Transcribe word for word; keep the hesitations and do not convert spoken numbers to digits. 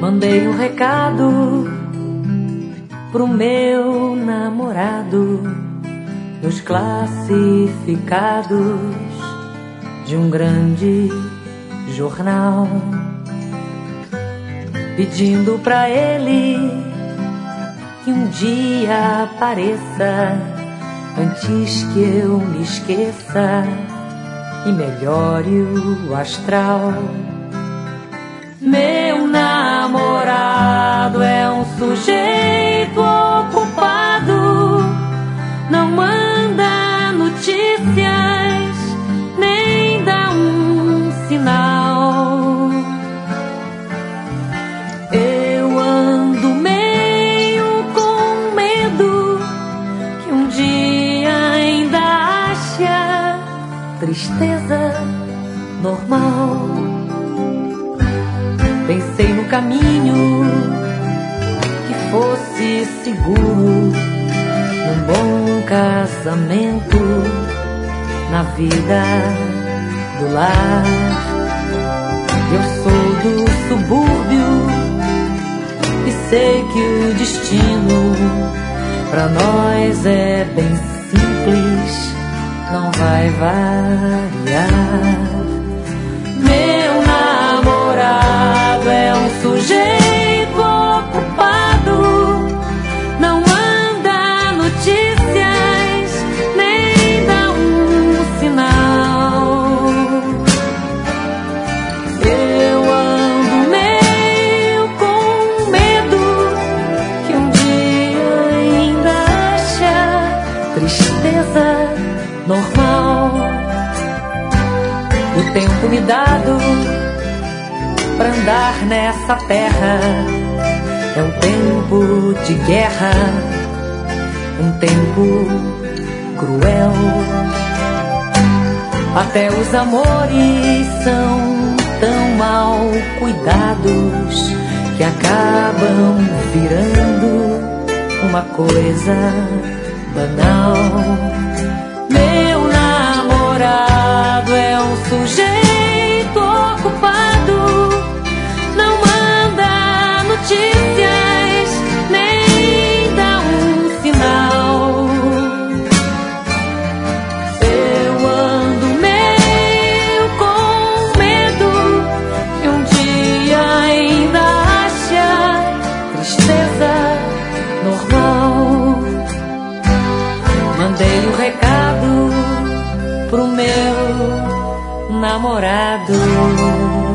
Mandei um recado pro meu namorado nos classificados de um grande jornal, pedindo pra ele que um dia apareça antes que eu me esqueça e melhore o astral. Meu namorado é um sujeito ocupado, não manda notícias, nem dá um sinal. Eu ando meio com medo que um dia ainda ache tristeza normal. Pensei no caminho que fosse seguro, num bom casamento, na vida do lar. Eu sou do subúrbio e sei que o destino pra nós é bem simples, não vai variar. Meu namorado é um sujeito ocupado, não manda notícias, nem dá um sinal. Eu ando meio com medo que um dia ainda ache tristeza normal. O tempo me dado pra andar nessa terra é um tempo de guerra, um tempo cruel. Até os amores são tão mal cuidados que acabam virando uma coisa banal. Meu namorado é um sujeito ocupado, não manda notícias, nem dá um sinal. Eu ando meio com medo que um dia ainda ache tristeza normal. Mandei o recado pro meu namorado.